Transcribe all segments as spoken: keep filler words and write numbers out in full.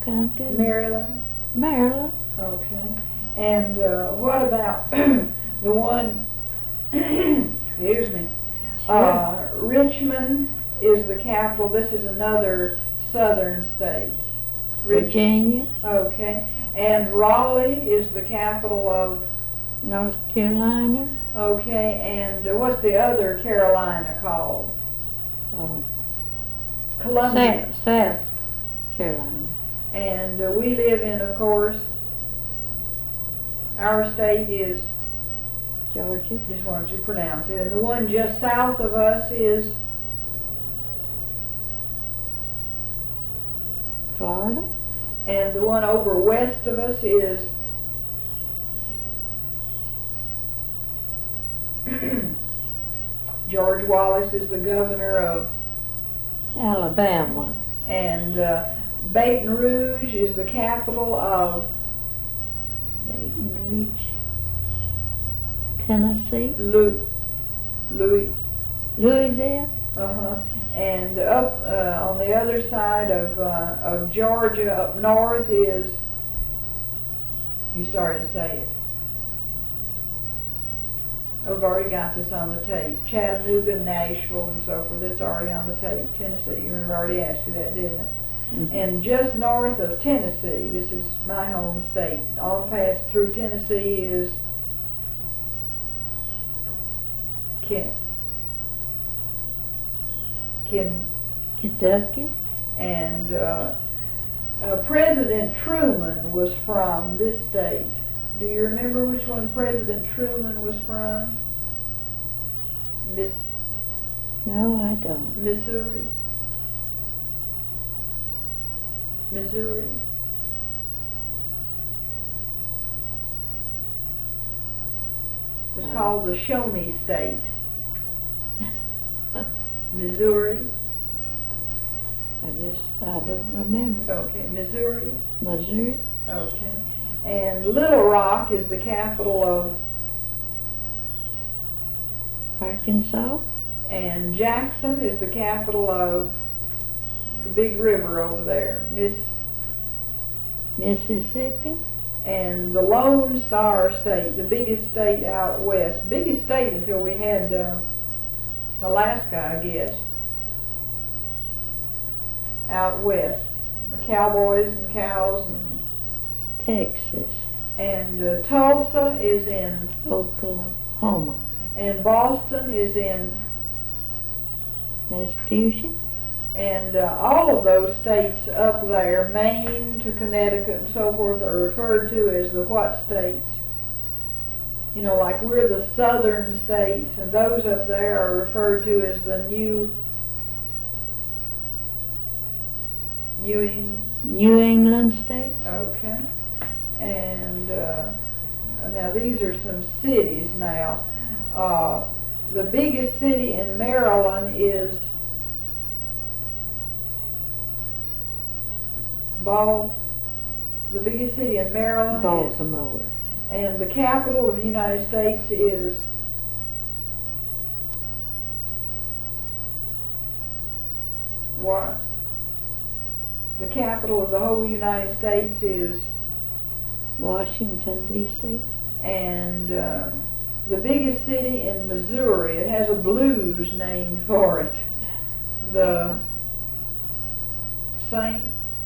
come to? Maryland? Maryland. Okay. And uh, what about the one, excuse me, Sure. uh, Richmond is the capital. This is another southern state. Rich- Virginia, Okay. And Raleigh is the capital of, North Carolina. okay, and uh, what's the other Carolina called? Oh, Columbia. South, South Carolina. And uh, we live in, of course, our state is, Georgia. just wanted you to pronounce it, and the one just south of us is Florida. and the one over west of us is George Wallace is the governor of, Alabama. and uh, Baton Rouge is the capital of Baton Rouge. Tennessee. Louis. Louis. Louisville. Uh-huh. And up uh, on the other side of uh, of Georgia, up north is, you started to say it. I've already got this on the tape. Chattanooga, Nashville, and so forth. That's already on the tape. Tennessee. You remember I already asked you that, didn't it? Mhm. And just north of Tennessee, this is my home state, on past through Tennessee is Ken, Ken, Kentucky. and uh, uh, President Truman was from this state. Do you remember which one President Truman was from? Miss No, I don't. Missouri. Missouri. It's No. called the Show Me State. Missouri. I just, I don't remember. Okay, Missouri. Missouri. Okay. And Little Rock is the capital of, Arkansas. and Jackson is the capital of the big river over there, Miss, Mississippi. and the Lone Star State, the biggest state out west, biggest state until we had uh, Alaska, I guess, out west, the cowboys and cows, and, Texas. and uh, Tulsa is in, Oklahoma. and Boston is in, Massachusetts. and uh, all of those states up there, Maine to Connecticut and so forth, are referred to as the what states? You know, like we're the southern states, and those up there are referred to as the New, New England. New England states. Okay. And uh, now these are some cities now. Uh, the biggest city in Maryland is Bal. The biggest city in Maryland is, Baltimore. and the capital of the United States is what? The capital of the whole United States is, Washington, D C. and uh, the biggest city in Missouri, it has a blues named for it. The Saint,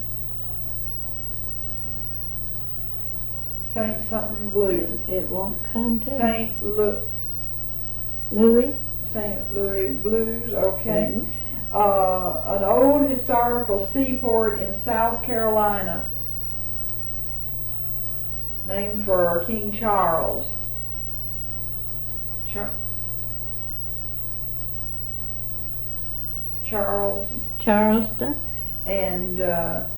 Saint something blues. It, it won't come to Saint Lu, Louis. Saint Louis Blues, okay. Mhm. Uh, an old historical seaport in South Carolina, named for King Charles. Char- Charles, Charleston. and uh,